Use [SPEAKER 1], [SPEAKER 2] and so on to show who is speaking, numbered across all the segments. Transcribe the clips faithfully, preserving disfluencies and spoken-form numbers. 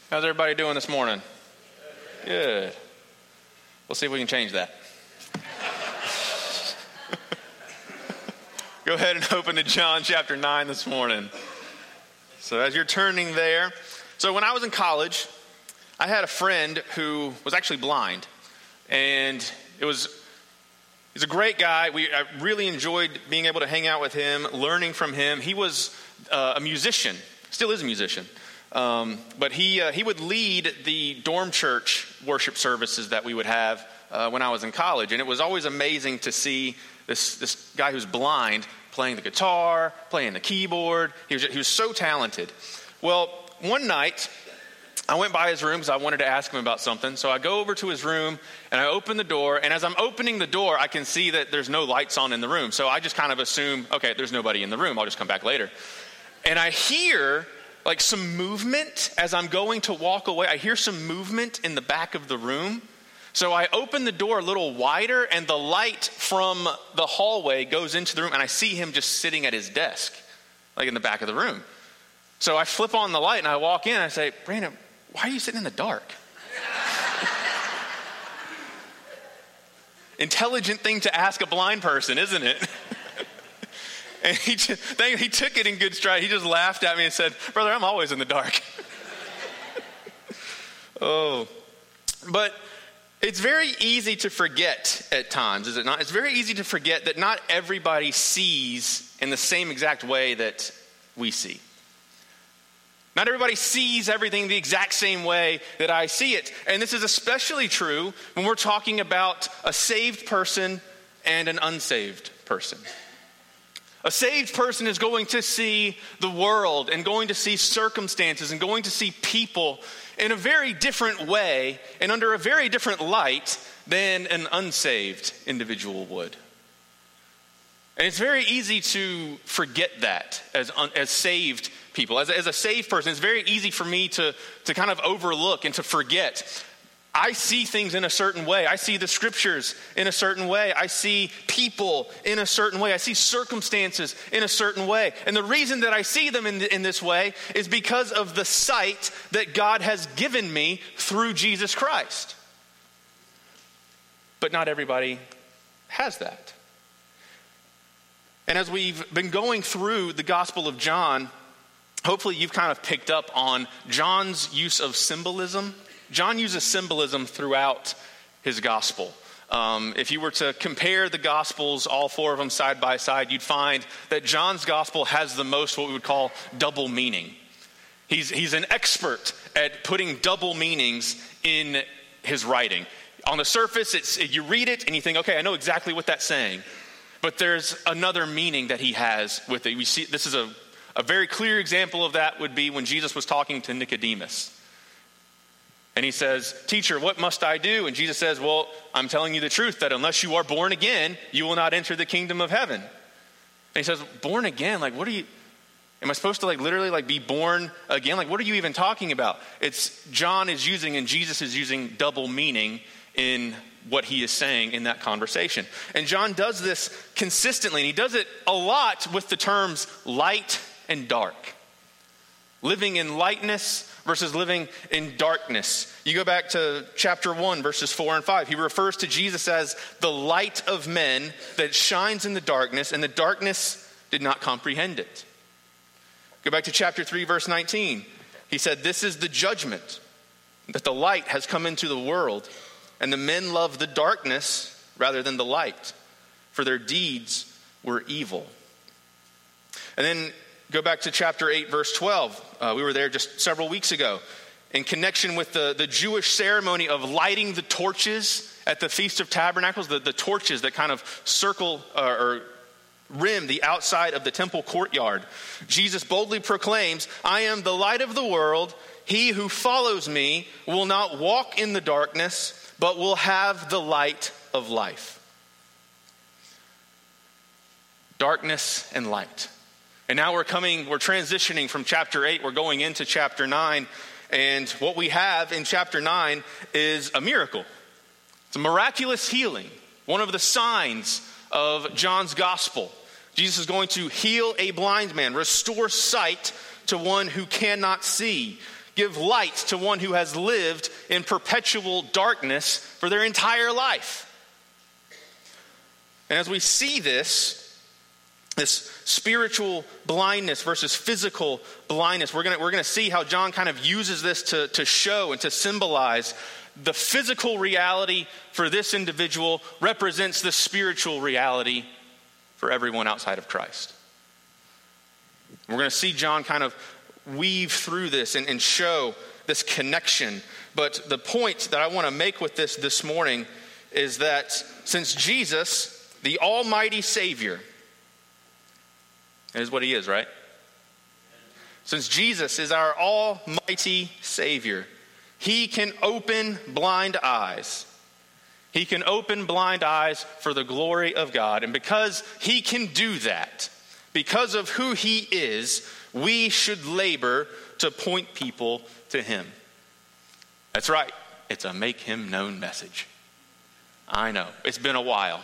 [SPEAKER 1] How's everybody doing this morning? Good. We'll see if we can change that. Go ahead and open to John chapter nine this morning. So as you're turning there, so when I was in college, I had a friend who was actually blind, and it was he's a great guy. We I really enjoyed being able to hang out with him, learning from him. He was uh, a musician, still is a musician. Um, but he uh, he would lead the dorm church worship services that we would have uh, when I was in college. And it was always amazing to see this this guy who's blind playing the guitar, playing the keyboard. He was, he was so talented. Well, one night, I went by his room because I wanted to ask him about something. So I go over to his room, and I open the door. And as I'm opening the door, I can see that there's no lights on in the room. So I just kind of assume, okay, there's nobody in the room. I'll just come back later. And I hear like some movement as I'm going to walk away. I hear some movement in the back of the room. So I open the door a little wider, and the light from the hallway goes into the room, and I see him just sitting at his desk, like in the back of the room. So I flip on the light, and I walk in, and I say, Brandon, why are you sitting in the dark? Intelligent thing to ask a blind person, isn't it? And he just, he took it in good stride. He just laughed at me and said, brother, I'm always in the dark. Oh, but it's very easy to forget at times, is it not? It's very easy to forget that not everybody sees in the same exact way that we see. Not everybody sees everything the exact same way that I see it. And this is especially true when we're talking about a saved person and an unsaved person. A saved person is going to see the world and going to see circumstances and going to see people in a very different way and under a very different light than an unsaved individual would. And it's very easy to forget that as un, as saved people. As, as a saved person, it's very easy for me to, to kind of overlook and to forget. I see things in a certain way. I see the scriptures in a certain way. I see people in a certain way. I see circumstances in a certain way. And the reason that I see them in, in this way is because of the sight that God has given me through Jesus Christ. But not everybody has that. And as we've been going through the Gospel of John, hopefully you've kind of picked up on John's use of symbolism. John uses symbolism throughout his gospel. Um, if you were to compare the gospels, all four of them side by side, you'd find that John's gospel has the most what we would call double meaning. He's, he's an expert at putting double meanings in his writing. On the surface, it's, you read it and you think, okay, I know exactly what that's saying. But there's another meaning that he has with it. We see this is a, a very clear example of that would be when Jesus was talking to Nicodemus. And he says, teacher, what must I do? And Jesus says, well, I'm telling you the truth that unless you are born again, you will not enter the kingdom of heaven. And he says, born again? Like, what are you, am I supposed to like literally like be born again? Like, what are you even talking about? It's John is using and Jesus is using double meaning in what he is saying in that conversation. And John does this consistently, and he does it a lot with the terms light and dark. Living in lightness versus living in darkness. You go back to chapter one, verses four and five. He refers to Jesus as the light of men that shines in the darkness, and the darkness did not comprehend it. Go back to chapter three, verse nineteen. He said, this is the judgment, that the light has come into the world, and the men love the darkness rather than the light, for their deeds were evil. And then go back to chapter eight, verse twelve. Uh, we were there just several weeks ago in connection with the, the Jewish ceremony of lighting the torches at the Feast of Tabernacles, the, the torches that kind of circle uh, or rim the outside of the temple courtyard. Jesus boldly proclaims, I am the light of the world. He who follows me will not walk in the darkness, but will have the light of life. Darkness and light. And now we're coming, we're transitioning from chapter eight, we're going into chapter nine. And what we have in chapter nine is a miracle. It's a miraculous healing. One of the signs of John's gospel. Jesus is going to heal a blind man, restore sight to one who cannot see, give light to one who has lived in perpetual darkness for their entire life. And as we see this, this spiritual blindness versus physical blindness, we're going we're going to see how John kind of uses this to, to show and to symbolize the physical reality for this individual represents the spiritual reality for everyone outside of Christ. We're going to see John kind of weave through this and, and show this connection. But the point that I want to make with this this morning is that since Jesus, the Almighty Savior, is what he is, right? Since Jesus is our Almighty Savior, he can open blind eyes. He can open blind eyes for the glory of God. And because he can do that, because of who he is, we should labor to point people to him. That's right. It's a make him known message. I know. It's been a while.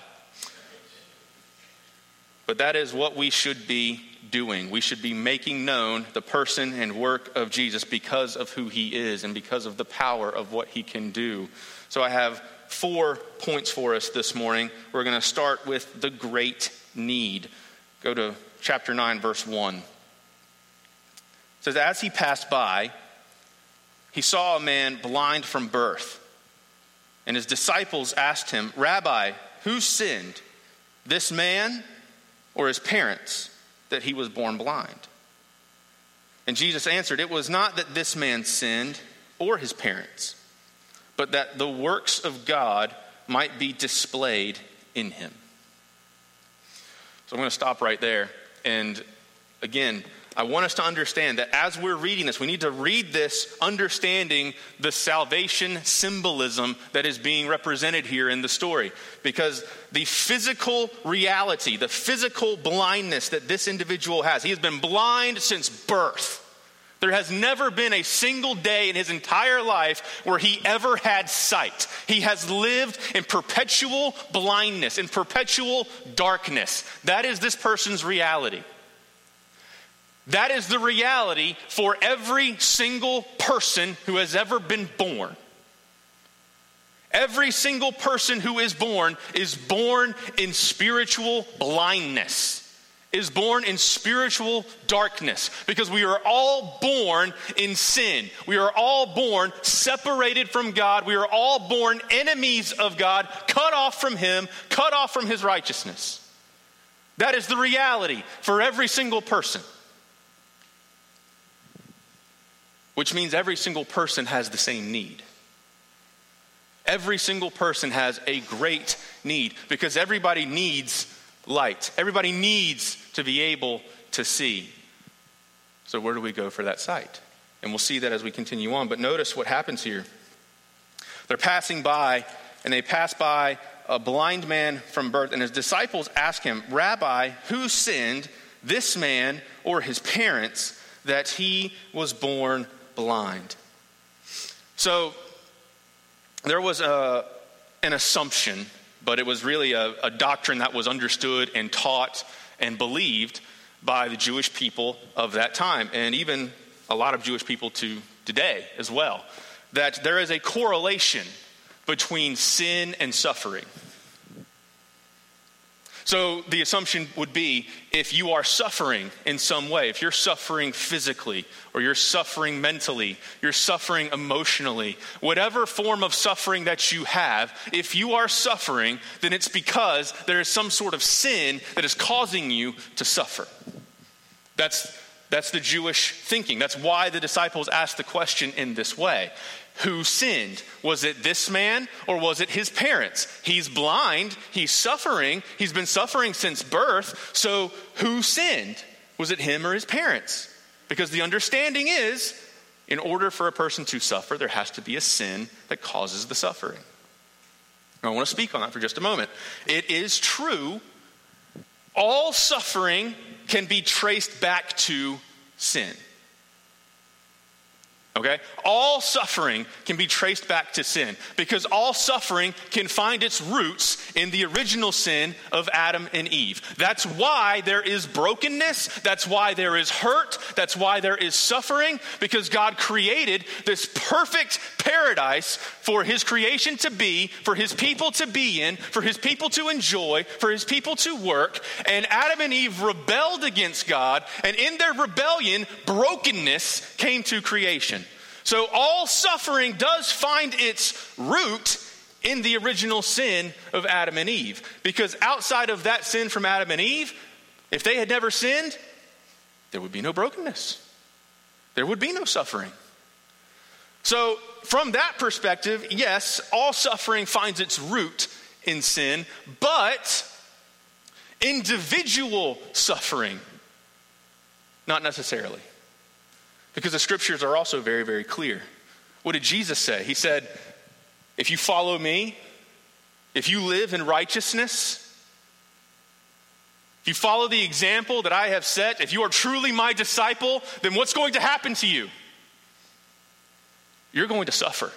[SPEAKER 1] But that is what we should be doing. We should be making known the person and work of Jesus because of who he is and because of the power of what he can do. So I have four points for us this morning. We're going to start with the great need. Go to chapter nine, verse one. It says, as he passed by, he saw a man blind from birth. And his disciples asked him, Rabbi, who sinned, this man or his parents, that he was born blind? And Jesus answered, it was not that this man sinned or his parents, but that the works of God might be displayed in him. So I'm going to stop right there. And again, I want us to understand that as we're reading this, we need to read this understanding the salvation symbolism that is being represented here in the story. Because the physical reality, the physical blindness that this individual has, he has been blind since birth. There has never been a single day in his entire life where he ever had sight. He has lived in perpetual blindness, in perpetual darkness. That is this person's reality. That is the reality for every single person who has ever been born. Every single person who is born is born in spiritual blindness, is born in spiritual darkness, because we are all born in sin. We are all born separated from God. We are all born enemies of God, cut off from him, cut off from his righteousness. That is the reality for every single person. Which means every single person has the same need. Every single person has a great need because everybody needs light. Everybody needs to be able to see. So where do we go for that sight? And we'll see that as we continue on. But notice what happens here. They're passing by, and they pass by a blind man from birth. And his disciples ask him, Rabbi, who sinned, this man or his parents, that he was born blind? So there was a, an assumption, but it was really a, a doctrine that was understood and taught and believed by the Jewish people of that time, and even a lot of Jewish people to today as well, that there is a correlation between sin and suffering. So the assumption would be, if you are suffering in some way, if you're suffering physically, or you're suffering mentally, you're suffering emotionally, whatever form of suffering that you have, if you are suffering, then it's because there is some sort of sin that is causing you to suffer. That's, that's the Jewish thinking. That's why the disciples asked the question in this way. Who sinned? Was it this man or was it his parents? He's blind, he's suffering, he's been suffering since birth, so who sinned? Was it him or his parents? Because the understanding is, in order for a person to suffer, there has to be a sin that causes the suffering. I want to speak on that for just a moment. It is true, all suffering can be traced back to sin. Okay? All suffering can be traced back to sin because all suffering can find its roots in the original sin of Adam and Eve. That's why there is brokenness. That's why there is hurt. That's why there is suffering, because God created this perfect paradise for his creation to be, for his people to be in, for his people to enjoy, for his people to work. And Adam and Eve rebelled against God, and in their rebellion, brokenness came to creation. So all suffering does find its root in the original sin of Adam and Eve. Because outside of that sin from Adam and Eve, if they had never sinned, there would be no brokenness. There would be no suffering. So from that perspective, yes, all suffering finds its root in sin, but individual suffering, not necessarily. Because the scriptures are also very, very clear. What did Jesus say? He said, if you follow me, if you live in righteousness, if you follow the example that I have set, if you are truly my disciple, then what's going to happen to you? You're going to suffer.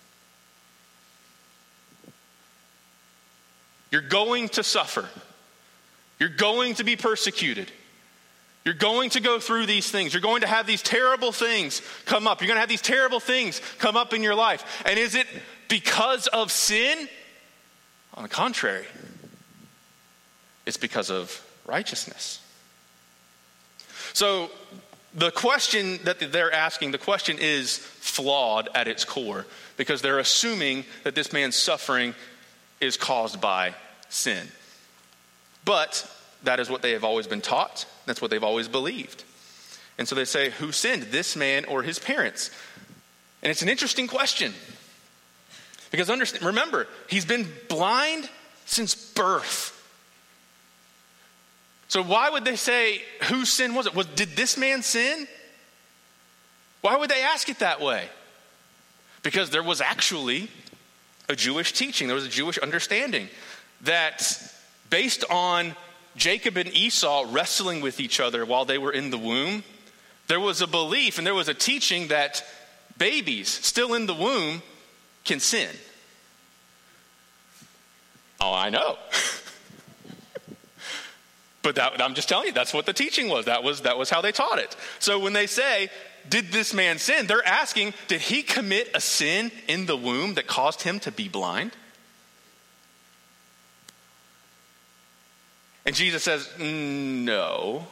[SPEAKER 1] You're going to suffer. You're going to be persecuted. You're going to go through these things. You're going to have these terrible things come up. You're going to have these terrible things come up in your life. And is it because of sin? On the contrary, it's because of righteousness. So the question that they're asking, the question is flawed at its core, because they're assuming that this man's suffering is caused by sin. But that is what they have always been taught. That's what they've always believed. And so they say, who sinned, this man or his parents? And it's an interesting question. Because understand, remember, he's been blind since birth. So why would they say, whose sin was it? Was, did this man sin? Why would they ask it that way? Because there was actually a Jewish teaching. There was a Jewish understanding that based on Jacob and Esau wrestling with each other while they were in the womb, there was a belief and there was a teaching that babies still in the womb can sin. Oh, I know. But that, I'm just telling you, that's what the teaching was. That was that was how they taught it. So when they say, did this man sin? They're asking, did he commit a sin in the womb that caused him to be blind? And Jesus says, no.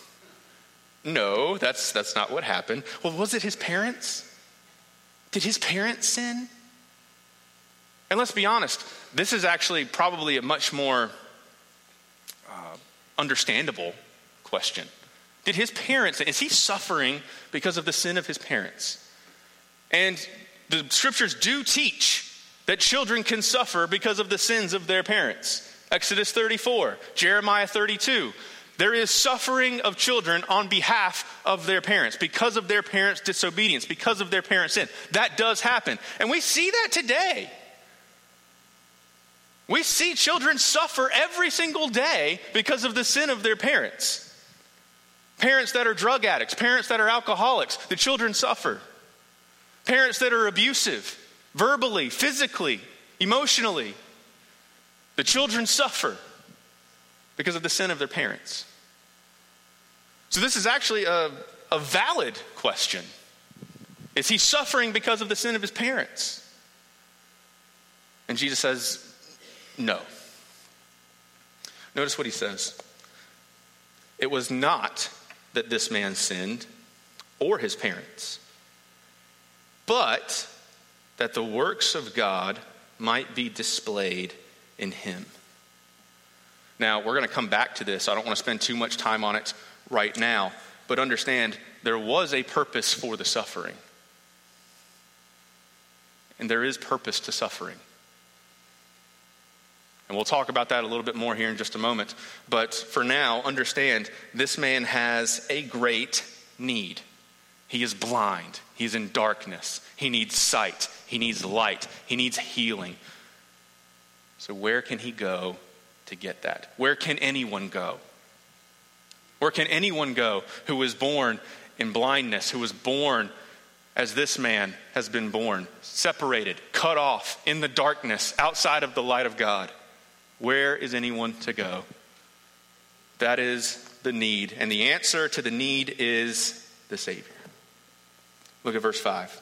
[SPEAKER 1] No, that's that's not what happened. Well, was it his parents? Did his parents sin? And let's be honest, this is actually probably a much more uh, understandable question. Did his parents, is he suffering because of the sin of his parents? And the scriptures do teach that children can suffer because of the sins of their parents. Exodus thirty-four, Jeremiah thirty-two. There is suffering of children on behalf of their parents because of their parents' disobedience, because of their parents' sin. That does happen. And we see that today. We see children suffer every single day because of the sin of their parents. Parents that are drug addicts, parents that are alcoholics, the children suffer. Parents that are abusive, verbally, physically, emotionally, the children suffer because of the sin of their parents. So this is actually a, a valid question. Is he suffering because of the sin of his parents? And Jesus says, no. Notice what he says. It was not that this man sinned or his parents, but that the works of God might be displayed in him. Now, we're going to come back to this. I don't want to spend too much time on it right now, but understand there was a purpose for the suffering. And there is purpose to suffering. And we'll talk about that a little bit more here in just a moment. But for now, understand this man has a great need. He is blind. He's in darkness. He needs sight. He needs light. He needs healing. So where can he go to get that? Where can anyone go? Where can anyone go who was born in blindness, who was born as this man has been born, separated, cut off in the darkness, outside of the light of God. Where is anyone to go? That is the need. And the answer to the need is the Savior. Look at verse five.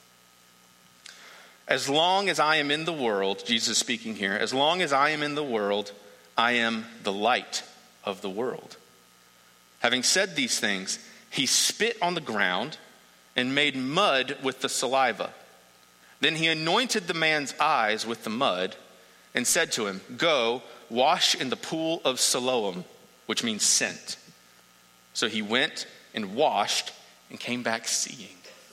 [SPEAKER 1] As long as I am in the world, Jesus is speaking here, as long as I am in the world, I am the light of the world. Having said these things, he spit on the ground and made mud with the saliva. Then he anointed the man's eyes with the mud and said to him, go, wash in the pool of Siloam, which means sent. So he went and washed and came back seeing.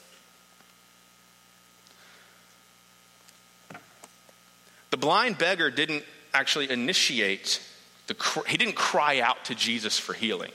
[SPEAKER 1] The blind beggar didn't actually initiate, the he didn't cry out to Jesus for healing.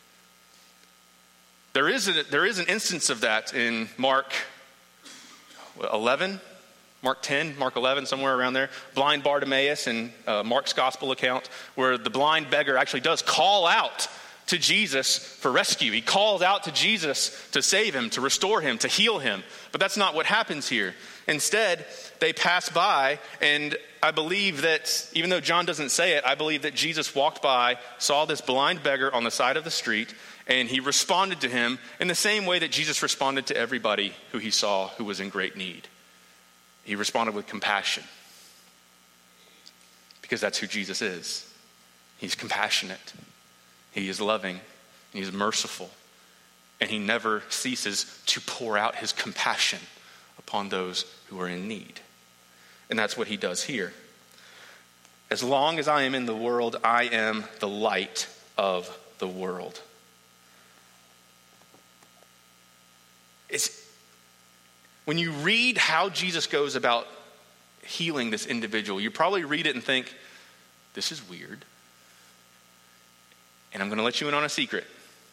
[SPEAKER 1] There is, a, there is an instance of that in Mark eleven, Mark ten, Mark eleven, somewhere around there. Blind Bartimaeus in uh, Mark's gospel account, where the blind beggar actually does call out to Jesus for rescue. He calls out to Jesus to save him, to restore him, to heal him. But that's not what happens here. Instead, they pass by, and I believe that, even though John doesn't say it, I believe that Jesus walked by, saw this blind beggar on the side of the street, and he responded to him in the same way that Jesus responded to everybody who he saw who was in great need. He responded with compassion, because that's who Jesus is. He's compassionate. He is loving. He is merciful. And he never ceases to pour out his compassion upon those who are in need. And that's what he does here. As long as I am in the world, I am the light of the world. It's, when you read how Jesus goes about healing this individual, you probably read it and think, this is weird. And I'm going to let you in on a secret.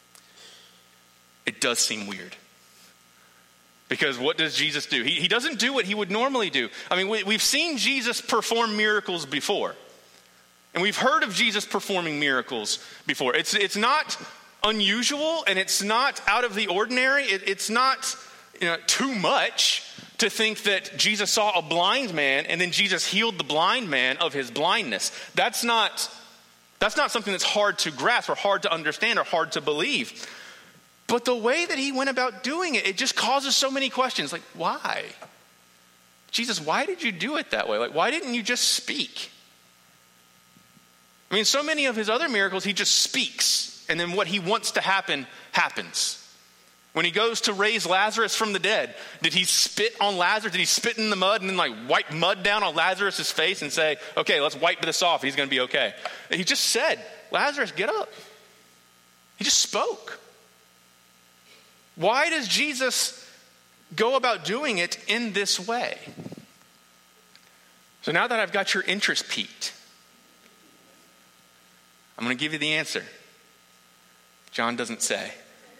[SPEAKER 1] It does seem weird. Because what does Jesus do? He, he doesn't do what he would normally do. I mean, we, we've seen Jesus perform miracles before. And we've heard of Jesus performing miracles before. It's, it's not unusual, and it's not out of the ordinary. It, it's not, you know, too much to think that Jesus saw a blind man and then Jesus healed the blind man of his blindness. That's not, that's not something that's hard to grasp or hard to understand or hard to believe. But the way that he went about doing it, it just causes so many questions. Like, why? Jesus, why did you do it that way? Like, why didn't you just speak? I mean, so many of his other miracles, he just speaks. And then what he wants to happen, happens. When he goes to raise Lazarus from the dead, did he spit on Lazarus? Did he spit in the mud and then like wipe mud down on Lazarus' face and say, okay, let's wipe this off. He's going to be okay. He just said, Lazarus, get up. He just spoke. Why does Jesus go about doing it in this way? So now that I've got your interest piqued, I'm going to give you the answer. John doesn't say.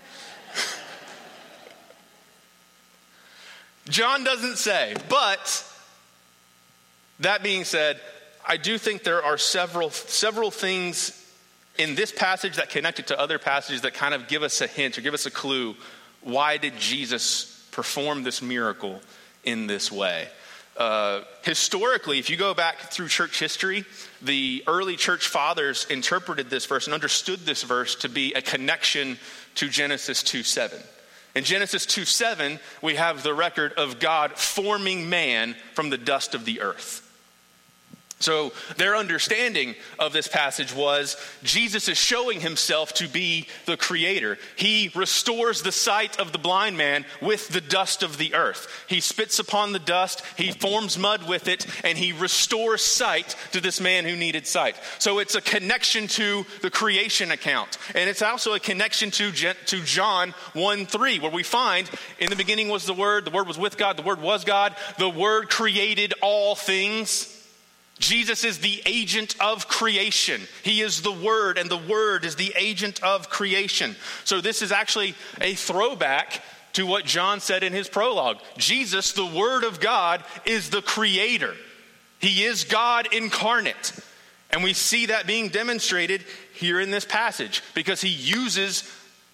[SPEAKER 1] John doesn't say. But that being said, I do think there are several several things in this passage that connect it to other passages that kind of give us a hint or give us a clue. Why did Jesus perform this miracle in this way? Uh, historically, if you go back through church history, the early church fathers interpreted this verse and understood this verse to be a connection to Genesis two seven. In Genesis two seven, we have the record of God forming man from the dust of the earth. So their understanding of this passage was Jesus is showing himself to be the creator. He restores the sight of the blind man with the dust of the earth. He spits upon the dust, he forms mud with it, and he restores sight to this man who needed sight. So it's a connection to the creation account. And it's also a connection to, to John one three, where we find in the beginning was the Word, the Word was with God, the Word was God, the Word created all things. Jesus is the agent of creation. He is the Word, and the Word is the agent of creation. So this is actually a throwback to what John said in his prologue. Jesus, the Word of God, is the creator. He is God incarnate. And we see that being demonstrated here in this passage because he uses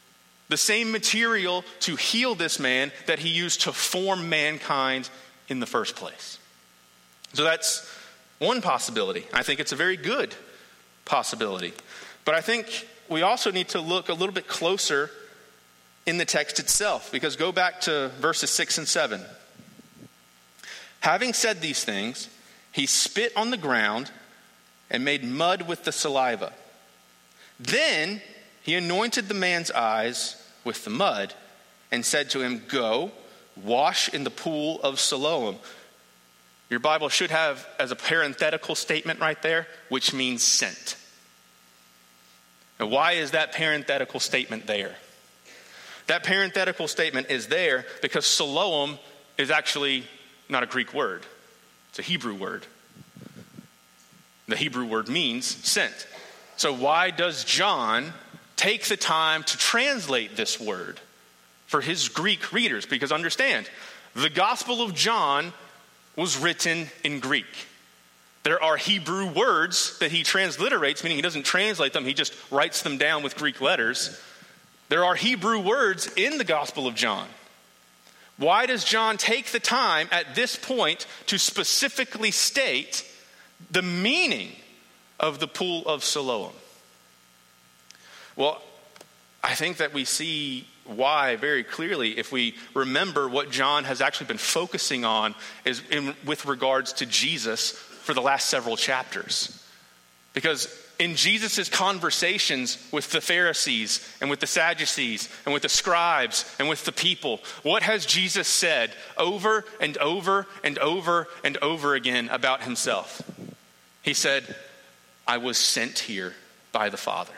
[SPEAKER 1] The same material to heal this man that he used to form mankind in the first place. So that's one possibility. I think it's a very good possibility. But I think we also need to look a little bit closer in the text itself, because go back to verses six and seven. Having said these things, he spit on the ground and made mud with the saliva. Then he anointed the man's eyes with the mud and said to him, "Go, wash in the pool of Siloam." Your Bible should have as a parenthetical statement right there, which means sent. And why is that parenthetical statement there? That parenthetical statement is there because Siloam is actually not a Greek word. It's a Hebrew word. The Hebrew word means sent. So why does John take the time to translate this word for his Greek readers? Because understand, the Gospel of John was written in Greek. There are Hebrew words that he transliterates, meaning he doesn't translate them, he just writes them down with Greek letters. There are Hebrew words in the Gospel of John. Why does John take the time at this point to specifically state the meaning of the pool of Siloam? Well, I think that we see why very clearly if we remember what John has actually been focusing on is in, with regards to Jesus for the last several chapters. Because in Jesus' conversations with the Pharisees and with the Sadducees and with the scribes and with the people, what has Jesus said over and over and over and over again about himself? He said, "I was sent here by the Father.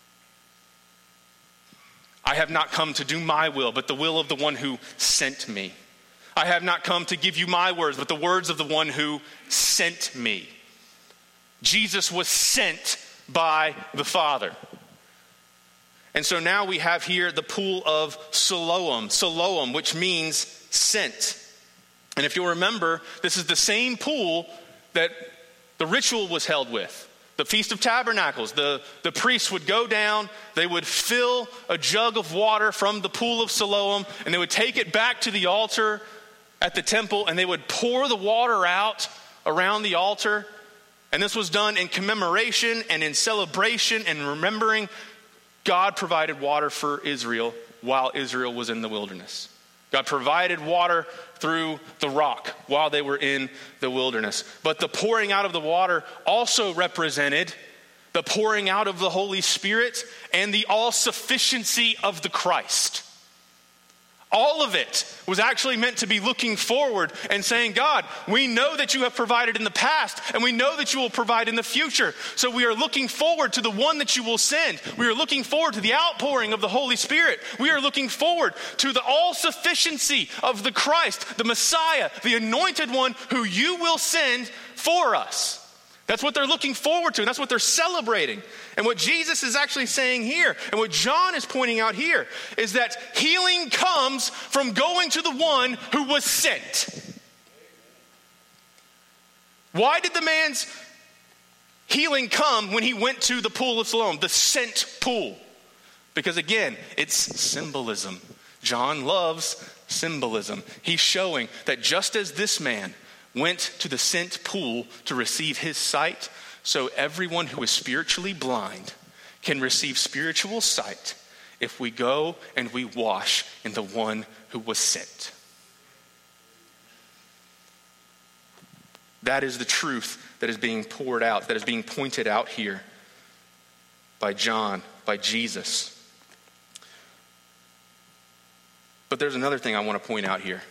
[SPEAKER 1] I have not come to do my will, but the will of the one who sent me. I have not come to give you my words, but the words of the one who sent me." Jesus was sent by the Father. And so now we have here the pool of Siloam, Siloam, which means sent. And if you'll remember, this is the same pool that the ritual was held with. The Feast of Tabernacles, the, the priests would go down, they would fill a jug of water from the pool of Siloam, and they would take it back to the altar at the temple, and they would pour the water out around the altar. And this was done in commemoration and in celebration and remembering God provided water for Israel while Israel was in the wilderness. God provided water through the rock while they were in the wilderness. But the pouring out of the water also represented the pouring out of the Holy Spirit and the all-sufficiency of the Christ. All of it was actually meant to be looking forward and saying, God, we know that you have provided in the past and we know that you will provide in the future. So we are looking forward to the one that you will send. We are looking forward to the outpouring of the Holy Spirit. We are looking forward to the all-sufficiency of the Christ, the Messiah, the anointed one who you will send for us. That's what they're looking forward to, and that's what they're celebrating. And what Jesus is actually saying here, and what John is pointing out here, is that healing comes from going to the one who was sent. Why did the man's healing come when he went to the pool of Siloam, the sent pool? Because again, it's symbolism. John loves symbolism. He's showing that just as this man went to the sent pool to receive his sight, so everyone who is spiritually blind can receive spiritual sight if we go and we wash in the one who was sent. That is the truth that is being poured out, that is being pointed out here by John, by Jesus. But there's another thing I want to point out here.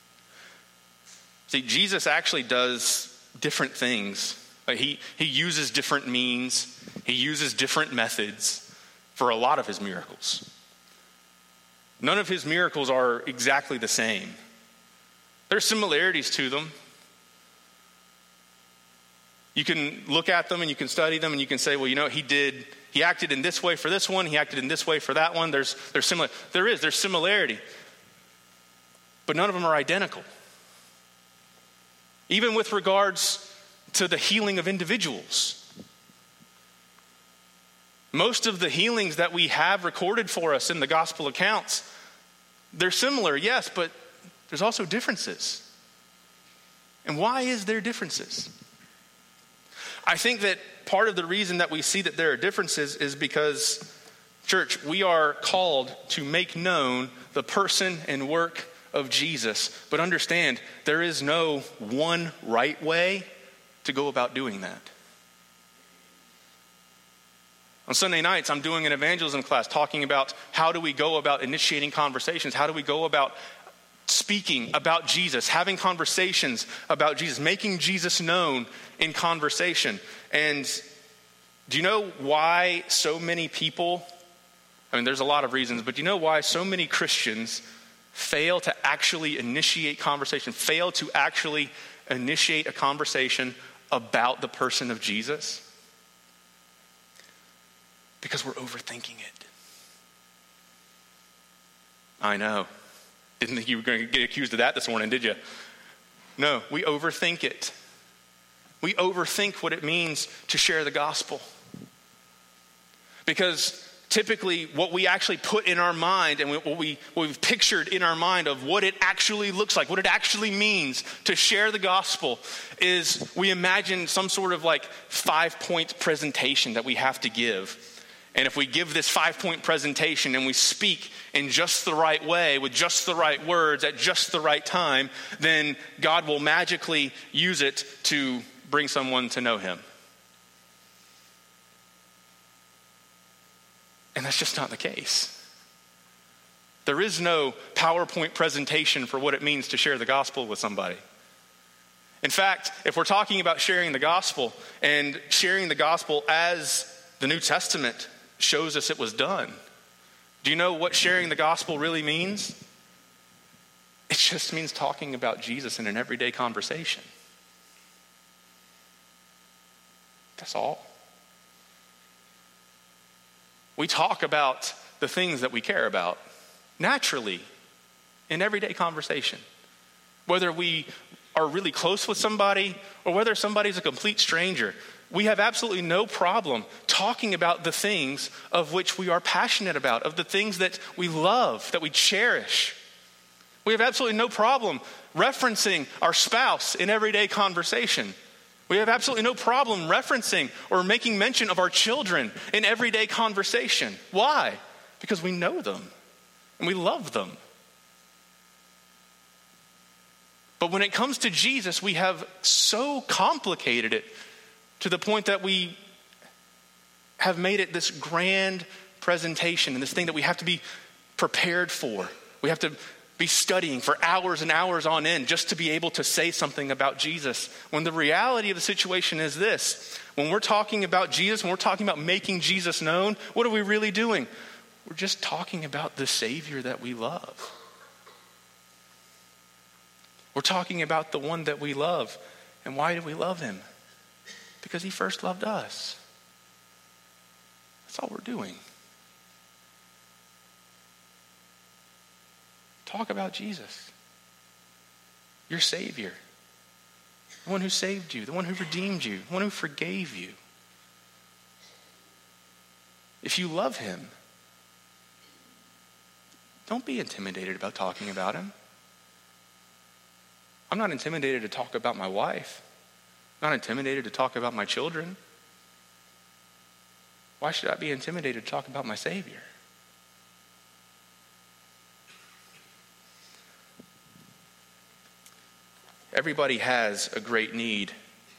[SPEAKER 1] See, Jesus actually does different things. He, he uses different means. He uses different methods for a lot of his miracles. None of his miracles are exactly the same. There are similarities to them. You can look at them and you can study them and you can say, well, you know, he did, he acted in this way for this one, he acted in this way for that one. There's, there's similar. There is, there's similarity. But none of them are identical. Even with regards to the healing of individuals. Most of the healings that we have recorded for us in the gospel accounts, they're similar, yes, but there's also differences. And why is there differences? I think that part of the reason that we see that there are differences is because, church, we are called to make known the person and work of Jesus. But understand, there is no one right way to go about doing that. On Sunday nights, I'm doing an evangelism class talking about how do we go about initiating conversations? How do we go about speaking about Jesus, having conversations about Jesus, making Jesus known in conversation? And do you know why so many people, I mean, there's a lot of reasons, but do you know why so many Christians fail to actually initiate conversation, fail to actually initiate a conversation about the person of Jesus? Because we're overthinking it. I know. Didn't think you were going to get accused of that this morning, did you? No, we overthink it. We overthink what it means to share the gospel. Because typically what we actually put in our mind and what, we, what we've pictured in our mind of what it actually looks like, what it actually means to share the gospel is we imagine some sort of like five-point presentation that we have to give. And if we give this five-point presentation and we speak in just the right way, with just the right words, at just the right time, then God will magically use it to bring someone to know him. And that's just not the case. There is no PowerPoint presentation for what it means to share the gospel with somebody. In fact, if we're talking about sharing the gospel and sharing the gospel as the New Testament shows us it was done, do you know what sharing the gospel really means? It just means talking about Jesus in an everyday conversation. That's all. We talk about the things that we care about naturally in everyday conversation. Whether we are really close with somebody or whether somebody's a complete stranger, we have absolutely no problem talking about the things of which we are passionate about, of the things that we love, that we cherish. We have absolutely no problem referencing our spouse in everyday conversation. We have absolutely no problem referencing or making mention of our children in everyday conversation. Why? Because we know them and we love them. But when it comes to Jesus, we have so complicated it to the point that we have made it this grand presentation and this thing that we have to be prepared for. We have to be studying for hours and hours on end just to be able to say something about Jesus. When the reality of the situation is this: when we're talking about Jesus, when we're talking about making Jesus known, what are we really doing? We're just talking about the Savior that we love. We're talking about the one that we love. And why do we love him? Because he first loved us. That's all we're doing. Talk about Jesus, your Savior, the one who saved you, the one who redeemed you, the one who forgave you. If you love him, don't be intimidated about talking about him. I'm not intimidated to talk about my wife. I'm not intimidated to talk about my children. Why should I be intimidated to talk about my Savior? Everybody has a great need,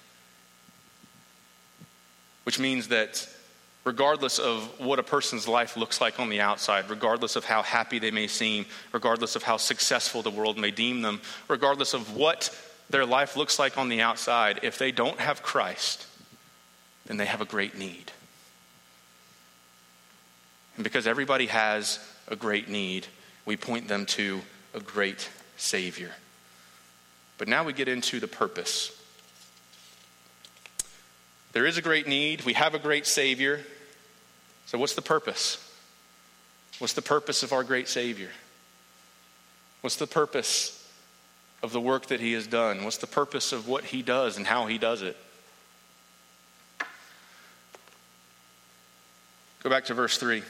[SPEAKER 1] which means that regardless of what a person's life looks like on the outside, regardless of how happy they may seem, regardless of how successful the world may deem them, regardless of what their life looks like on the outside, if they don't have Christ, then they have a great need. And because everybody has a great need, we point them to a great Savior. But now we get into the purpose. There is a great need. We have a great Savior. So what's the purpose? What's the purpose of our great Savior? What's the purpose of the work that he has done? What's the purpose of what he does and how he does it? Go back to verse three.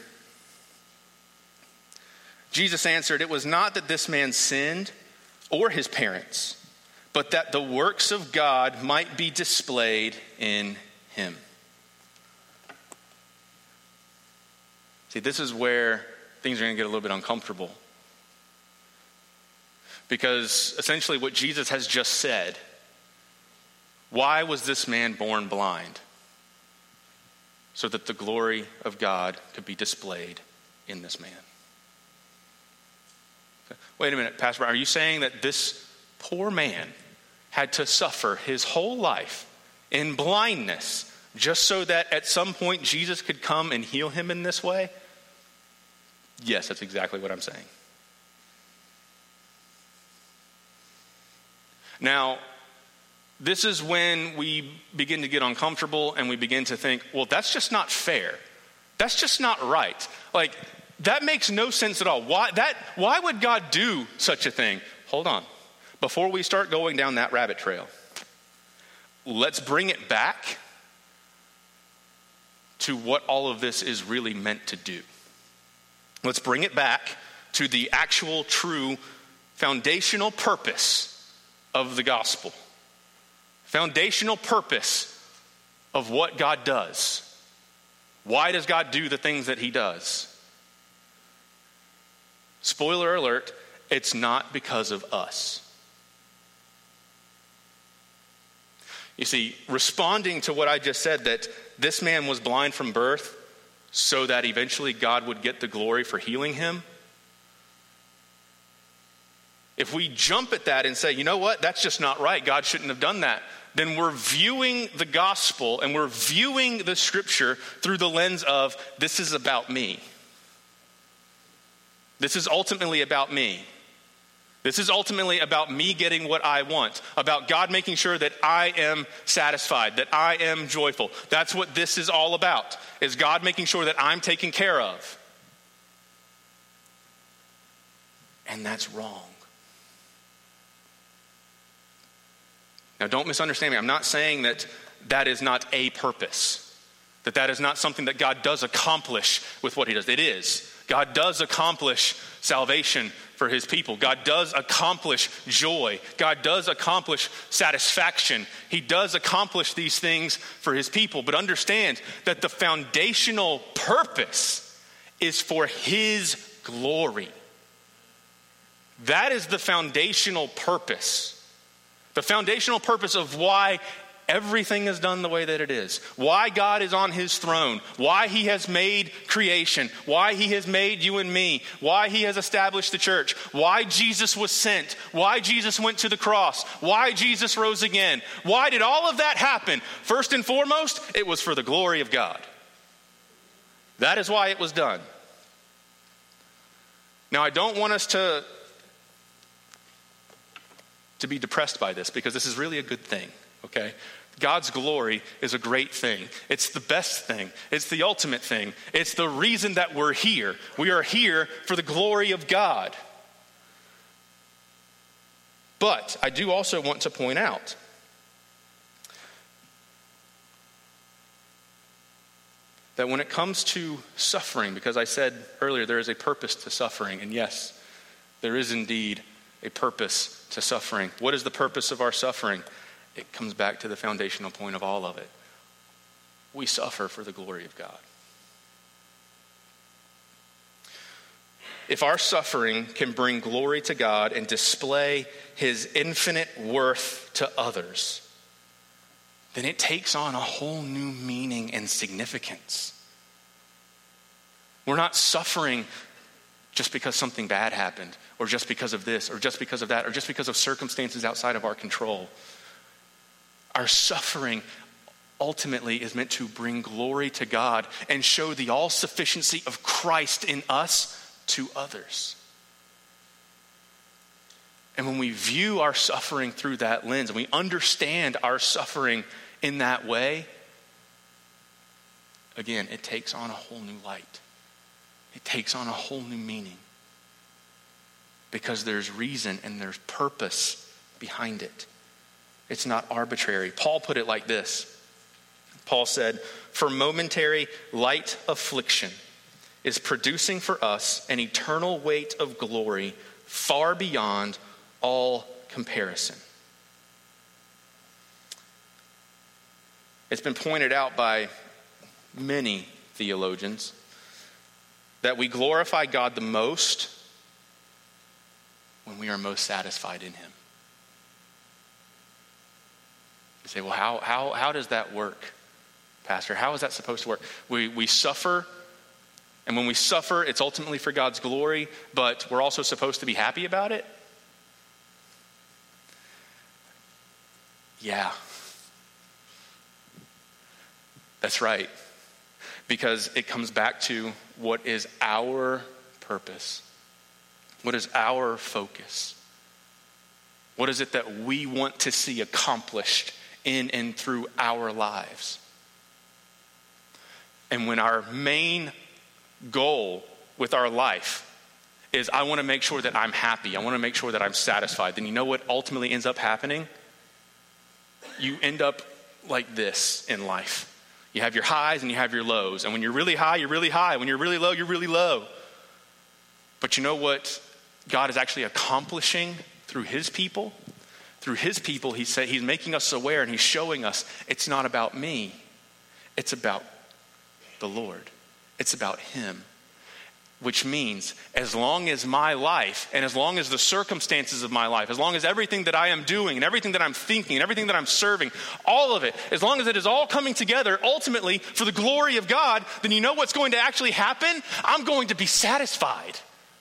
[SPEAKER 1] Jesus answered, "It was not that this man sinned or his parents, but that the works of God might be displayed in him." See, this is where things are going to get a little bit uncomfortable. Because essentially what Jesus has just said, why was this man born blind? So that the glory of God could be displayed in this man. Wait a minute, Pastor Brian, are you saying that this poor man had to suffer his whole life in blindness just so that at some point Jesus could come and heal him in this way? Yes, that's exactly what I'm saying. Now, this is when we begin to get uncomfortable and we begin to think, well, that's just not fair. That's just not right. Like, that makes no sense at all. Why that? Why would God do such a thing? Hold on. Before we start going down that rabbit trail, let's bring it back to what all of this is really meant to do. Let's bring it back to the actual, true, foundational purpose of the gospel. Foundational purpose of what God does. Why does God do the things that he does? Spoiler alert, it's not because of us. You see, responding to what I just said, that this man was blind from birth so that eventually God would get the glory for healing him. If we jump at that and say, you know what, that's just not right, God shouldn't have done that, then we're viewing the gospel and we're viewing the scripture through the lens of, this is about me. This is ultimately about me. This is ultimately about me getting what I want, about God making sure that I am satisfied, that I am joyful. That's what this is all about, is God making sure that I'm taken care of. And that's wrong. Now, don't misunderstand me. I'm not saying that that is not a purpose, that that is not something that God does accomplish with what he does. It is. God does accomplish salvation for his people. God does accomplish joy. God does accomplish satisfaction. He does accomplish these things for his people. But understand that the foundational purpose is for his glory. That is the foundational purpose. The foundational purpose of why everything is done the way that it is. Why God is on his throne. Why he has made creation. Why he has made you and me. Why he has established the church. Why Jesus was sent. Why Jesus went to the cross. Why Jesus rose again. Why did all of that happen? First and foremost, it was for the glory of God. That is why it was done. Now, I don't want us to, to be depressed by this, because this is really a good thing, okay? God's glory is a great thing. It's the best thing. It's the ultimate thing. It's the reason that we're here. We are here for the glory of God. But I do also want to point out that when it comes to suffering, because I said earlier there is a purpose to suffering, and yes, there is indeed a purpose to suffering. What is the purpose of our suffering? It comes back to the foundational point of all of it. We suffer for the glory of God. If our suffering can bring glory to God and display his infinite worth to others, then it takes on a whole new meaning and significance. We're not suffering just because something bad happened, or just because of this, or just because of that, or just because of circumstances outside of our control. Our suffering ultimately is meant to bring glory to God and show the all-sufficiency of Christ in us to others. And when we view our suffering through that lens, and we understand our suffering in that way, again, it takes on a whole new light. It takes on a whole new meaning. Because there's reason and there's purpose behind it. It's not arbitrary. Paul put it like this. Paul said, "For momentary light affliction is producing for us an eternal weight of glory far beyond all comparison." It's been pointed out by many theologians that we glorify God the most when we are most satisfied in him. You say, well, how how how does that work, Pastor? How is that supposed to work? We we suffer, and when we suffer, it's ultimately for God's glory, but we're also supposed to be happy about it? Yeah. That's right. Because it comes back to what is our purpose. What is our focus? What is it that we want to see accomplished in and through our lives? And when our main goal with our life is, I want to make sure that I'm happy, I want to make sure that I'm satisfied, then you know what ultimately ends up happening? You end up like this in life. You have your highs and you have your lows. And when you're really high, you're really high. When you're really low, you're really low. But you know what God is actually accomplishing through his people? Through his people, he said, he's making us aware and he's showing us it's not about me. It's about the Lord. It's about him. Which means as long as my life and as long as the circumstances of my life, as long as everything that I am doing and everything that I'm thinking and everything that I'm serving, all of it, as long as it is all coming together ultimately for the glory of God, then you know what's going to actually happen? I'm going to be satisfied.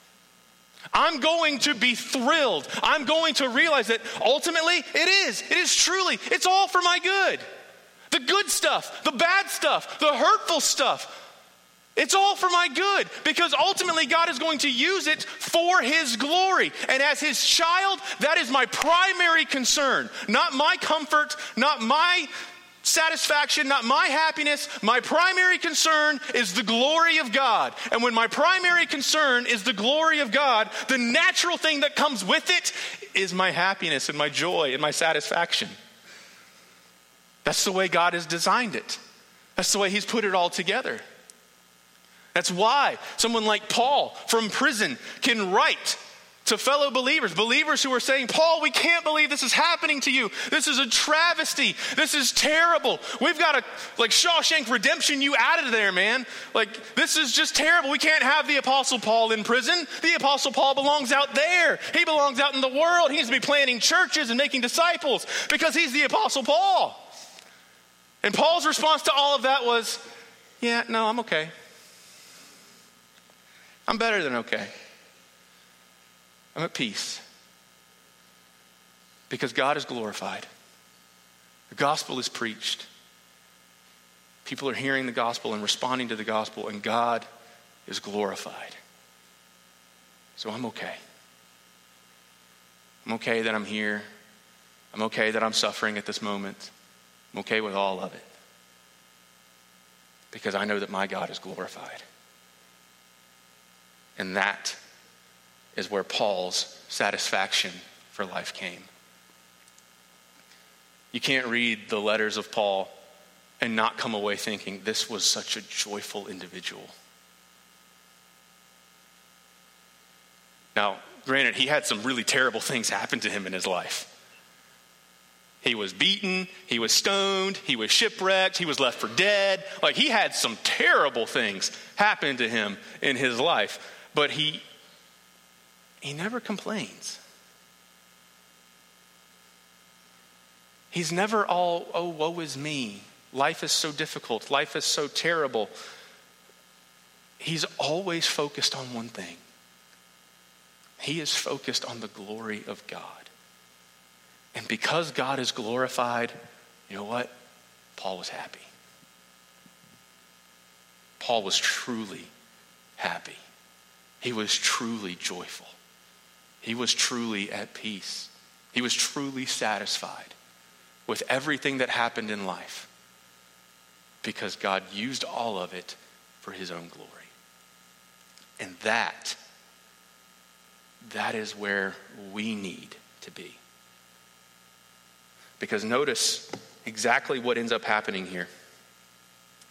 [SPEAKER 1] I'm going to be thrilled. I'm going to realize that ultimately it is. It is truly. It's all for my good. The good stuff, the bad stuff, the hurtful stuff. It's all for my good because ultimately God is going to use it for his glory. And as his child, that is my primary concern. Not my comfort, not my satisfaction, not my happiness. My primary concern is the glory of God. And when my primary concern is the glory of God, the natural thing that comes with it is my happiness and my joy and my satisfaction. That's the way God has designed it. That's the way he's put it all together. That's why someone like Paul from prison can write to fellow believers, believers who are saying, Paul, we can't believe this is happening to you. This is a travesty. This is terrible. We've got to, like Shawshank Redemption, you out of there, man. Like, this is just terrible. We can't have the Apostle Paul in prison. The Apostle Paul belongs out there. He belongs out in the world. He needs to be planting churches and making disciples because he's the Apostle Paul. And Paul's response to all of that was, yeah, no, I'm okay. I'm better than okay. I'm at peace. Because God is glorified. The gospel is preached. People are hearing the gospel and responding to the gospel, and God is glorified. So I'm okay. I'm okay that I'm here. I'm okay that I'm suffering at this moment. I'm okay with all of it. Because I know that my God is glorified. And that is where Paul's satisfaction for life came. You can't read the letters of Paul and not come away thinking this was such a joyful individual. Now, granted, he had some really terrible things happen to him in his life. He was beaten, he was stoned, he was shipwrecked, he was left for dead. Like, he had some terrible things happen to him in his life. But he, he never complains. He's never all, oh, woe is me. Life is so difficult. Life is so terrible. He's always focused on one thing. He is focused on the glory of God. And because God is glorified, you know what? Paul was happy. Paul was truly happy. He was truly joyful. He was truly at peace. He was truly satisfied with everything that happened in life because God used all of it for his own glory. And that, that is where we need to be. Because notice exactly what ends up happening here.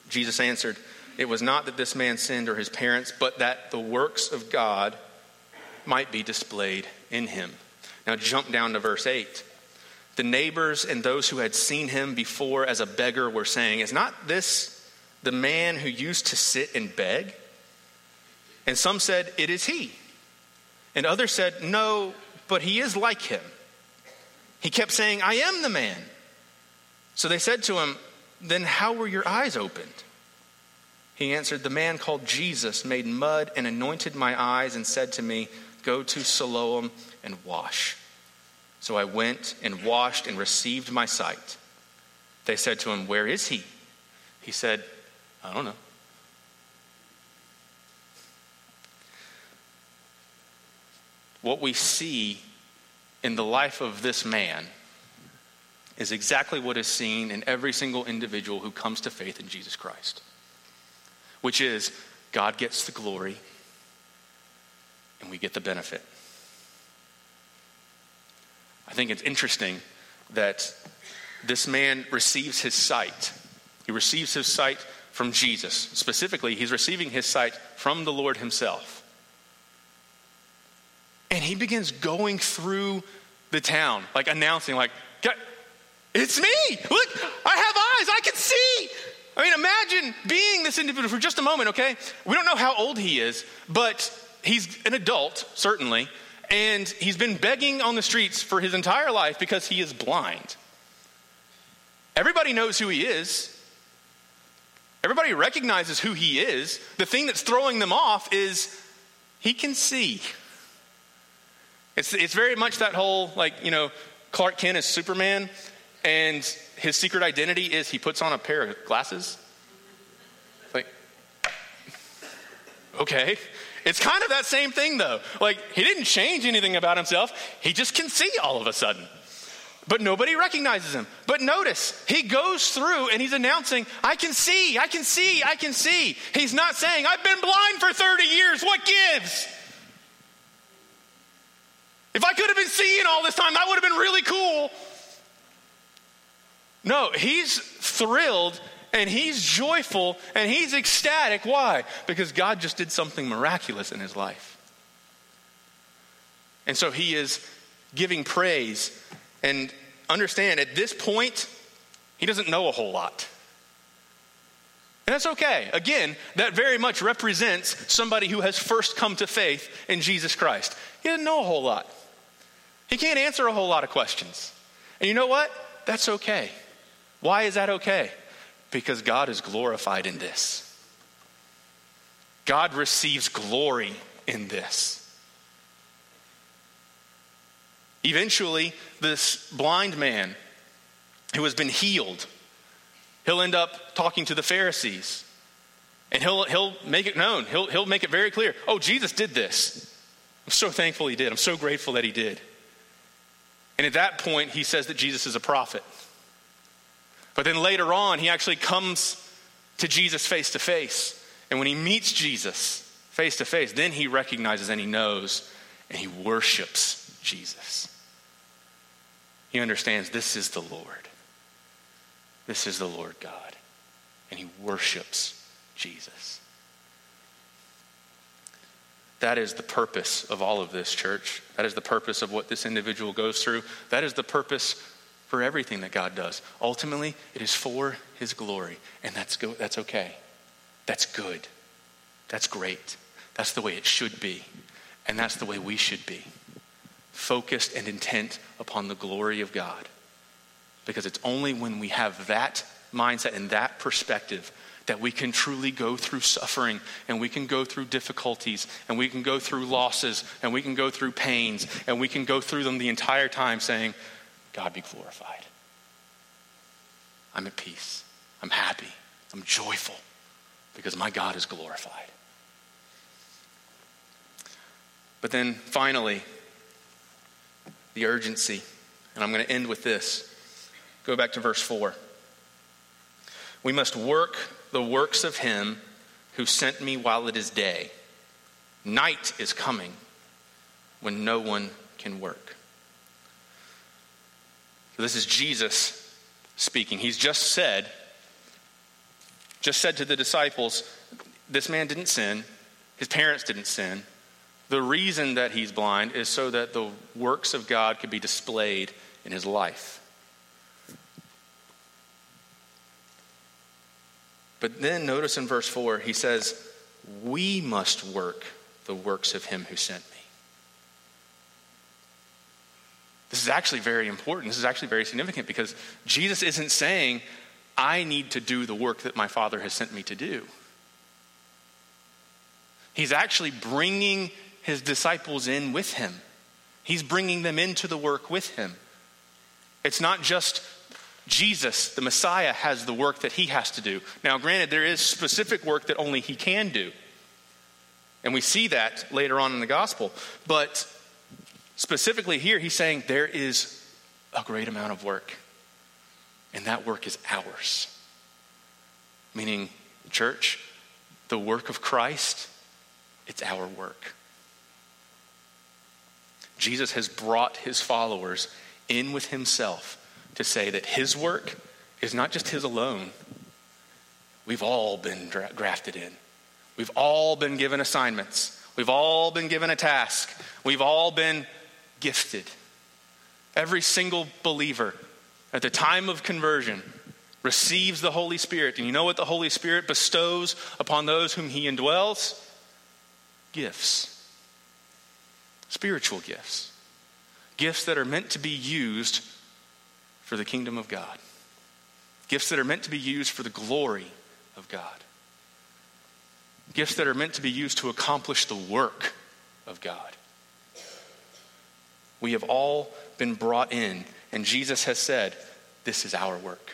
[SPEAKER 1] Jesus answered, "It was not that this man sinned or his parents, but that the works of God might be displayed in him." Now jump down to verse eight. The neighbors and those who had seen him before as a beggar were saying, "Is not this the man who used to sit and beg?" And some said, "It is he." And others said, "No, but he is like him." He kept saying, "I am the man." So they said to him, "Then how were your eyes opened?" He answered, "The man called Jesus made mud and anointed my eyes and said to me, 'Go to Siloam and wash.' So I went and washed and received my sight." They said to him, "Where is he?" He said, "I don't know." What we see in the life of this man is exactly what is seen in every single individual who comes to faith in Jesus Christ, which is God gets the glory and we get the benefit. I think it's interesting that this man receives his sight. He receives his sight from Jesus. Specifically, he's receiving his sight from the Lord himself. And he begins going through the town, like announcing, like, "It's me! Look, I have eyes, I can see!" I mean, imagine being this individual for just a moment, okay? We don't know how old he is, but he's an adult, certainly, and he's been begging on the streets for his entire life because he is blind. Everybody knows who he is. Everybody recognizes who he is. The thing that's throwing them off is he can see. It's it's very much that whole, like, you know, Clark Kent is Superman, and his secret identity is he puts on a pair of glasses. Like, okay. It's kind of that same thing, though. Like, he didn't change anything about himself. He just can see all of a sudden. But nobody recognizes him. But notice, he goes through and he's announcing, "I can see, I can see, I can see." He's not saying, "I've been blind for thirty years, what gives? If I could have been seeing all this time, that would have been really cool." No, he's thrilled and he's joyful and he's ecstatic. Why? Because God just did something miraculous in his life. And so he is giving praise. And understand, at this point, he doesn't know a whole lot. And that's okay. Again, that very much represents somebody who has first come to faith in Jesus Christ. He doesn't know a whole lot. He can't answer a whole lot of questions. And you know what? That's okay. Why is that okay? Because God is glorified in this. God receives glory in this. Eventually, this blind man who has been healed, he'll end up talking to the Pharisees. And he'll he'll make it known. He'll he'll make it very clear. "Oh, Jesus did this. I'm so thankful he did. I'm so grateful that he did." And at that point, he says that Jesus is a prophet. But then later on, he actually comes to Jesus face to face. And when he meets Jesus face to face, then he recognizes and he knows and he worships Jesus. He understands this is the Lord. This is the Lord God. And he worships Jesus. That is the purpose of all of this, church. That is the purpose of what this individual goes through. That is the purpose for everything that God does. Ultimately, it is for his glory. And that's go- that's okay. That's good. That's great. That's the way it should be. And that's the way we should be. Focused and intent upon the glory of God. Because it's only when we have that mindset and that perspective that we can truly go through suffering, and we can go through difficulties, and we can go through losses, and we can go through pains, and we can go through them the entire time saying, "God be glorified. I'm at peace. I'm happy. I'm joyful because my God is glorified." But then finally, the urgency. And I'm going to end with this. Go back to verse four. "We must work the works of him who sent me while it is day. Night is coming when no one can work." So this is Jesus speaking. He's just said, just said to the disciples, this man didn't sin. His parents didn't sin. The reason that he's blind is so that the works of God could be displayed in his life. But then notice in verse four, he says, we must work the works of him who sent me. This is actually very important. This is actually very significant because Jesus isn't saying, I need to do the work that my Father has sent me to do. He's actually bringing his disciples in with him. He's bringing them into the work with him. It's not just Jesus, the Messiah, has the work that he has to do. Now, granted, there is specific work that only he can do. And we see that later on in the gospel. But specifically here, he's saying there is a great amount of work. And that work is ours. Meaning, church, the work of Christ, it's our work. Jesus has brought his followers in with himself to say that his work is not just his alone. We've all been dra- grafted in. We've all been given assignments. We've all been given a task. We've all been gifted. Every single believer at the time of conversion receives the Holy Spirit. And you know what the Holy Spirit bestows upon those whom he indwells? Gifts. Spiritual gifts. Gifts that are meant to be used for the kingdom of God. Gifts that are meant to be used for the glory of God. Gifts that are meant to be used to accomplish the work of God. We have all been brought in, and Jesus has said, this is our work.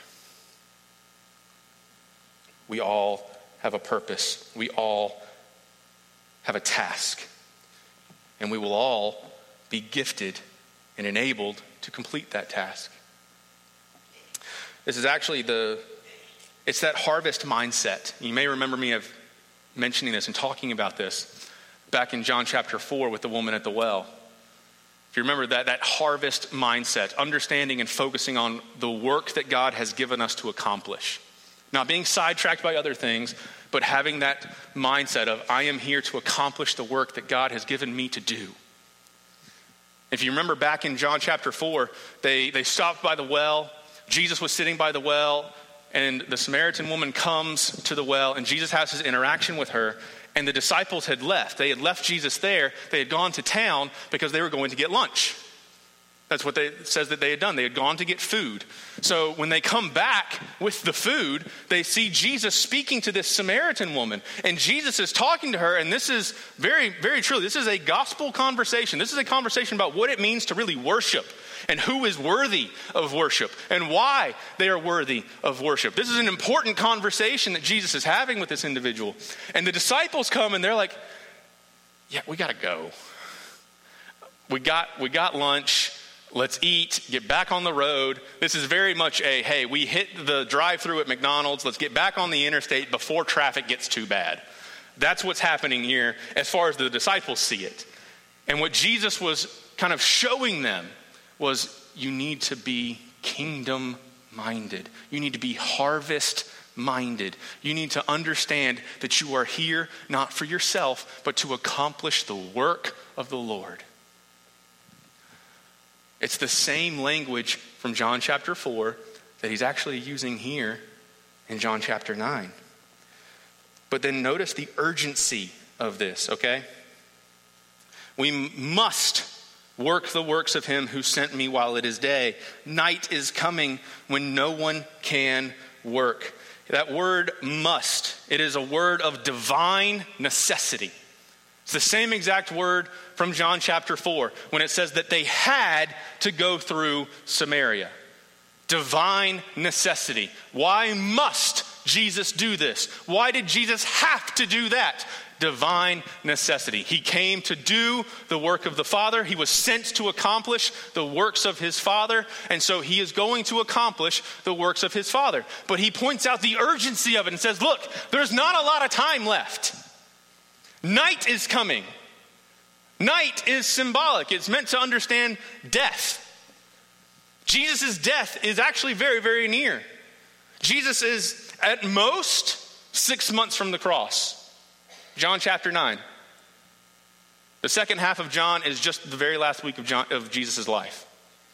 [SPEAKER 1] We all have a purpose. We all have a task. And we will all be gifted and enabled to complete that task. This is actually the, it's that harvest mindset. You may remember me of mentioning this and talking about this back in John chapter four with the woman at the well. If you remember that, that harvest mindset, understanding and focusing on the work that God has given us to accomplish. Not being sidetracked by other things, but having that mindset of, I am here to accomplish the work that God has given me to do. If you remember back in John chapter four, they, they stopped by the well. Jesus was sitting by the well, and the Samaritan woman comes to the well, and Jesus has his interaction with her, and the disciples had left. They had left Jesus there. They had gone to town because they were going to get lunch. That's what they, it says that they had done. They had gone to get food. So when they come back with the food, they see Jesus speaking to this Samaritan woman. And Jesus is talking to her, and this is very, very truly, this is a gospel conversation. This is a conversation about what it means to really worship and who is worthy of worship and why they are worthy of worship. This is an important conversation that Jesus is having with this individual. And the disciples come and they're like, yeah, we got to go. We got, we got lunch. Let's eat, get back on the road. This is very much a, hey, we hit the drive-thru at McDonald's. Let's get back on the interstate before traffic gets too bad. That's what's happening here as far as the disciples see it. And what Jesus was kind of showing them was you need to be kingdom-minded. You need to be harvest-minded. You need to understand that you are here not for yourself, but to accomplish the work of the Lord. It's the same language from John chapter four that he's actually using here in John chapter nine. But then notice the urgency of this, okay? We must work the works of him who sent me while it is day. Night is coming when no one can work. That word must, it is a word of divine necessity. It's the same exact word from John chapter four when it says that they had to go through Samaria. Divine necessity. Why must Jesus do this? Why did Jesus have to do that? Divine necessity. He came to do the work of the Father. He was sent to accomplish the works of his Father. And so he is going to accomplish the works of his Father. But he points out the urgency of it and says, look, there's not a lot of time left. Night is coming. Night is symbolic. It's meant to understand death. Jesus' death is actually very, very near. Jesus is at most Six months from the cross. John chapter nine. The second half of John is just the very last week of, John, of Jesus' life.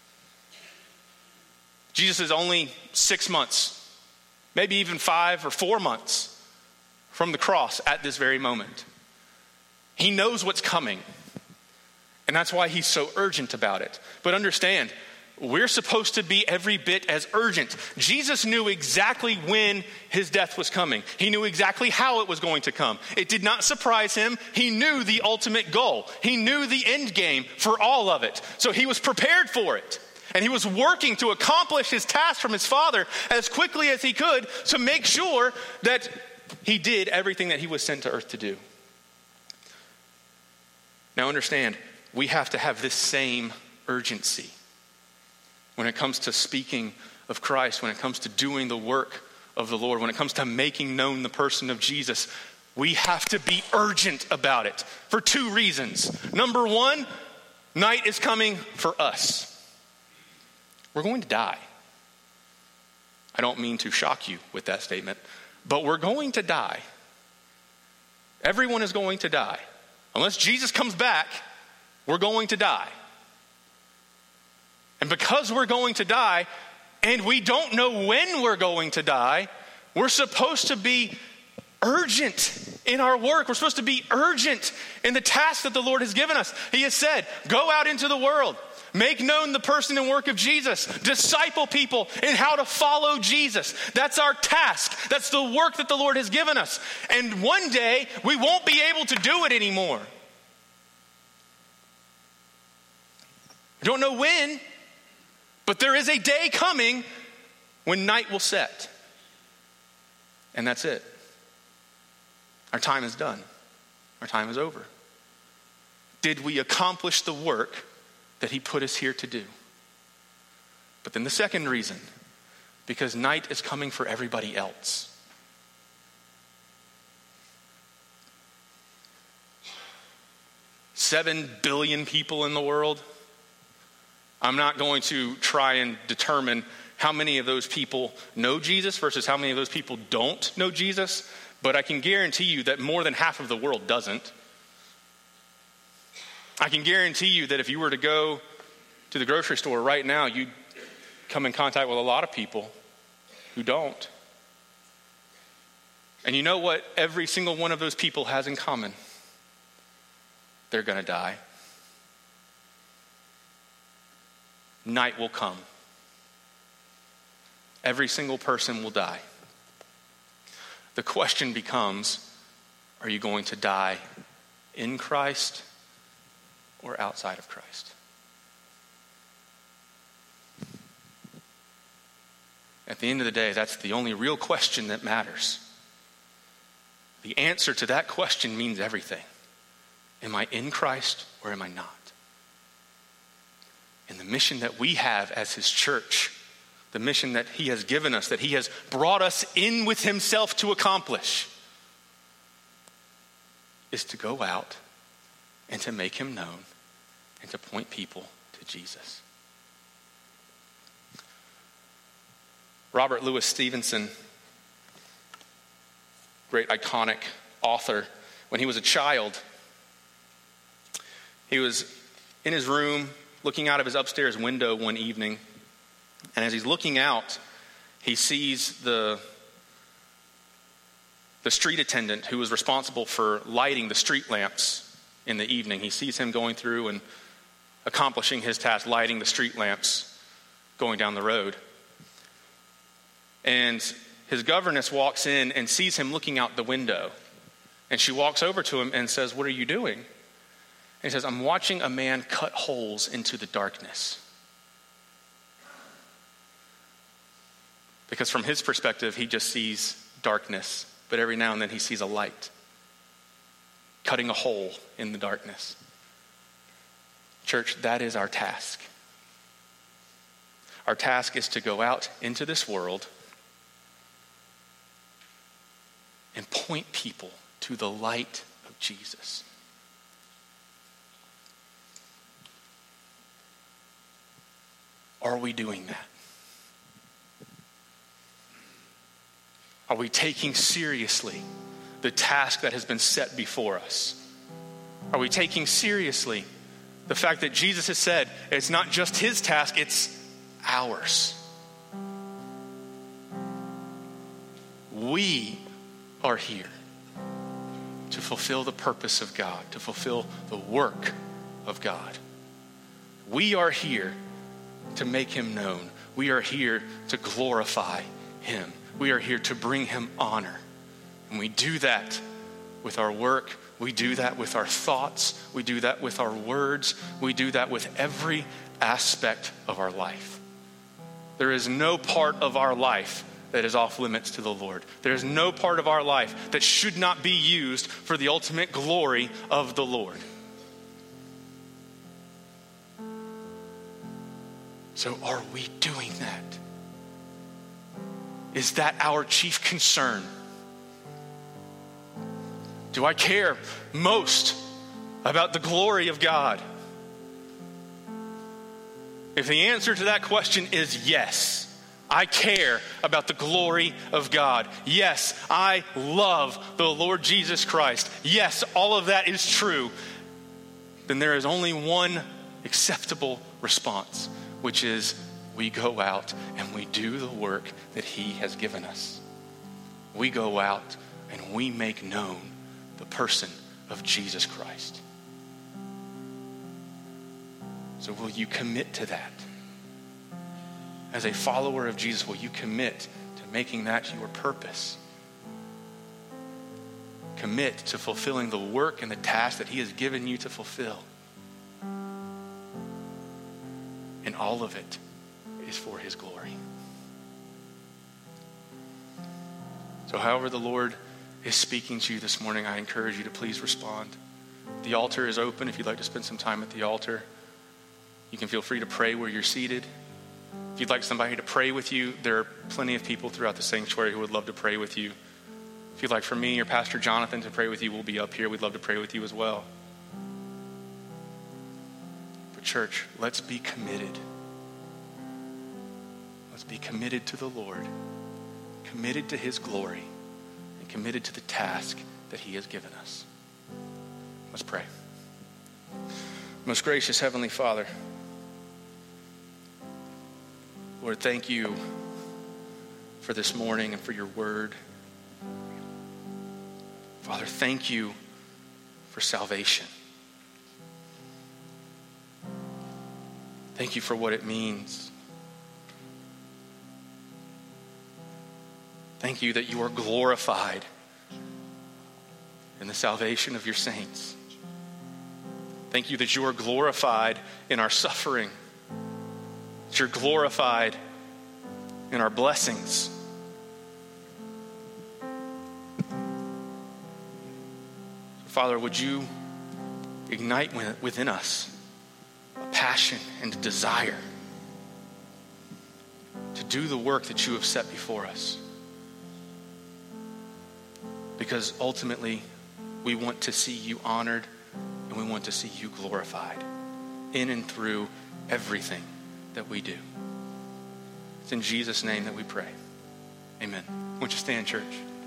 [SPEAKER 1] Jesus is only six months, maybe even five or four months from the cross at this very moment. He knows what's coming, and that's why he's so urgent about it. But understand, we're supposed to be every bit as urgent. Jesus knew exactly when his death was coming. He knew exactly how it was going to come. It did not surprise him. He knew the ultimate goal. He knew the end game for all of it. So he was prepared for it. And he was working to accomplish his task from his Father as quickly as he could to make sure that he did everything that he was sent to earth to do. Now understand, we have to have this same urgency when it comes to speaking of Christ, when it comes to doing the work of the Lord, when it comes to making known the person of Jesus. We have to be urgent about it for two reasons. Number one, night is coming for us. We're going to die. I don't mean to shock you with that statement, but we're going to die. Everyone is going to die. Unless Jesus comes back, we're going to die. And because we're going to die, and we don't know when we're going to die, we're supposed to be urgent in our work. We're supposed to be urgent in the task that the Lord has given us. He has said, go out into the world, make known the person and work of Jesus, disciple people in how to follow Jesus. That's our task. That's the work that the Lord has given us. And one day, we won't be able to do it anymore. I don't know when, but there is a day coming when night will set. And that's it. Our time is done. Our time is over. Did we accomplish the work that he put us here to do? But then the second reason, because night is coming for everybody else. Seven billion people in the world. I'm not going to try and determine how many of those people know Jesus versus how many of those people don't know Jesus, but I can guarantee you that more than half of the world doesn't. I can guarantee you that if you were to go to the grocery store right now, you'd come in contact with a lot of people who don't. And you know what every single one of those people has in common? They're going to die. Night will come. Every single person will die. The question becomes, are you going to die in Christ or outside of Christ? At the end of the day, that's the only real question that matters. The answer to that question means everything. Am I in Christ or am I not? And the mission that we have as his church, the mission that he has given us, that he has brought us in with himself to accomplish, is to go out and to make him known and to point people to Jesus. Robert Louis Stevenson, great iconic author, when he was a child, he was in his room looking out of his upstairs window one evening, and as he's looking out, he sees the, the street attendant who was responsible for lighting the street lamps in the evening. He sees him going through and accomplishing his task, lighting the street lamps going down the road. And his governess walks in and sees him looking out the window. And she walks over to him and says, "What are you doing?" And he says, "I'm watching a man cut holes into the darkness." Because from his perspective, he just sees darkness, but every now and then he sees a light cutting a hole in the darkness. Church, that is our task. Our task is to go out into this world and point people to the light of Jesus. Are we doing that? Are we taking seriously the task that has been set before us? Are we taking seriously the fact that Jesus has said it's not just his task, it's ours? We are here to fulfill the purpose of God, to fulfill the work of God. We are here to make him known. We are here to glorify him. We are here to bring him honor. And we do that with our work. We do that with our thoughts. We do that with our words. We do that with every aspect of our life. There is no part of our life that is off limits to the Lord. There is no part of our life that should not be used for the ultimate glory of the Lord. So are we doing that? Is that our chief concern? Do I care most about the glory of God? If the answer to that question is yes, I care about the glory of God. Yes, I love the Lord Jesus Christ. Yes, all of that is true. Then there is only one acceptable response, which is we go out and we do the work that he has given us. We go out and we make known the person of Jesus Christ. So will you commit to that? As a follower of Jesus, will you commit to making that your purpose? Commit to fulfilling the work and the task that he has given you to fulfill. And all of it is for his glory. So however the Lord is speaking to you this morning, I encourage you to please respond. The altar is open if you'd like to spend some time at the altar. You can feel free to pray where you're seated. If you'd like somebody to pray with you, there are plenty of people throughout the sanctuary who would love to pray with you. If you'd like for me or Pastor Jonathan to pray with you, we'll be up here. We'd love to pray with you as well. But church, let's be committed. Let's be committed to the Lord, committed to his glory, and committed to the task that he has given us. Let's pray. Most gracious Heavenly Father, Lord, thank you for this morning and for your word. Father, thank you for salvation. Thank you for what it means. Thank you that you are glorified in the salvation of your saints. Thank you that you are glorified in our suffering. That you're glorified in our blessings. Father, would you ignite within us a passion and a desire to do the work that you have set before us? Because ultimately, we want to see you honored and we want to see you glorified in and through everything that we do. It's in Jesus' name that we pray. Amen. Won't you stand, church?